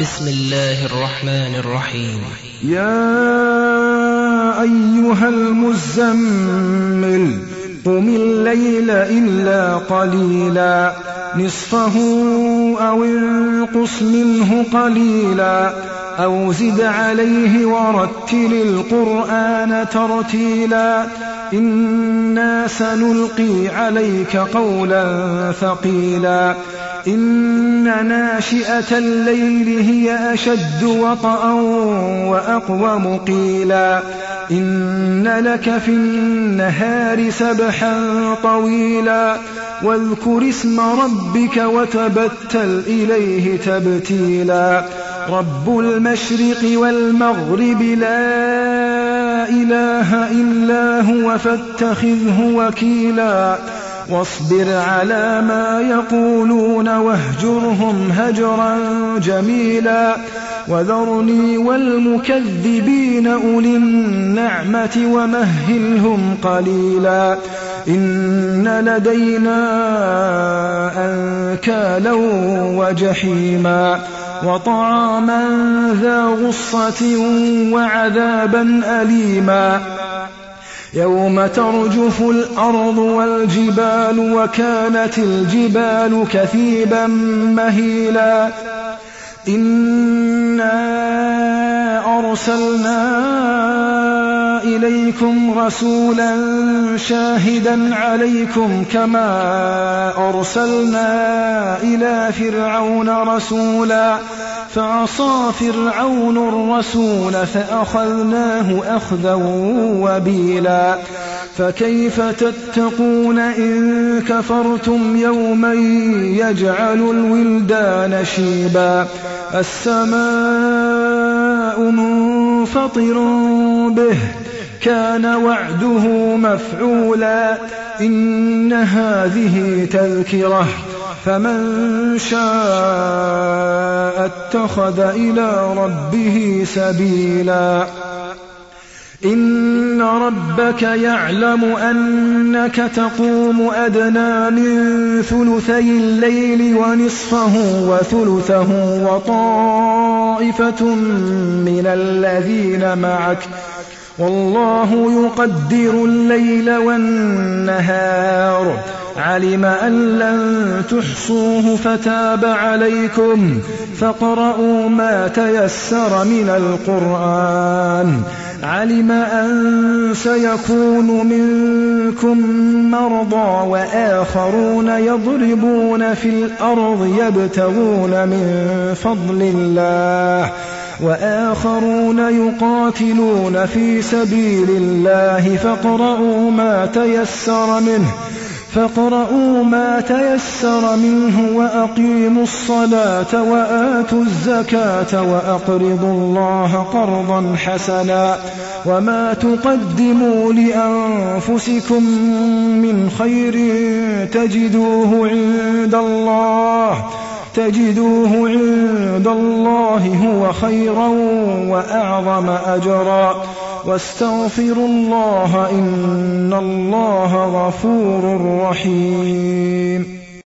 بسم الله الرحمن الرحيم. يا أيها المزمل قم الليل إلا قليلا نصفه أو انقص منه قليلا أو زد عليه ورتل القرآن ترتيلا إنا سنلقي عليك قولا ثقيلا إن ناشئة الليل هي أشد وطئا وأقوم قيلا إن لك في النهار سبحا طويلا واذكر اسم ربك وتبتل إليه تبتيلا رب المشرق والمغرب لا إله إلا هو فاتخذه وكيلا واصبر على ما يقولون واهجرهم هجرا جميلا وذرني والمكذبين أولي النعمة ومهلهم قليلا إن لدينا أنكالا وجحيما وطعاما ذا غصة وعذابا أليما يوم ترجف الأرض والجبال وكانت الجبال كثيبا مهيلا إنا أرسلنا إليكم رسولا شاهدا عليكم كما أرسلنا إلى فرعون رسولا فعصى فرعون الرسول فأخذناه أخذا وبيلا فكيف تتقون إن كفرتم يوما يجعل الولدان شيبا السماء منفطر به كان وعده مفعولا إن هذه تذكرة فمن شاء اتخذ إلى ربه سبيلا إن ربك يعلم أنك تقوم أدنى من ثلثي الليل ونصفه وثلثه وطائفة من الذين معك والله يقدر الليل والنهار علم أن لن تحصوه فتاب عليكم فاقرؤوا ما تيسر من القرآن علم أن سيكون منكم مرضى وآخرون يضربون في الأرض يبتغون من فضل الله وآخرون يقاتلون في سبيل الله فاقرؤوا ما تيسر منه وأقيموا الصلاة وآتوا الزكاة وأقرضوا الله قرضا حسنا وما تقدموا لأنفسكم من خير تجدوه عند الله هو خيرا وأعظم أجرا واستغفروا الله إن الله غفور رحيم.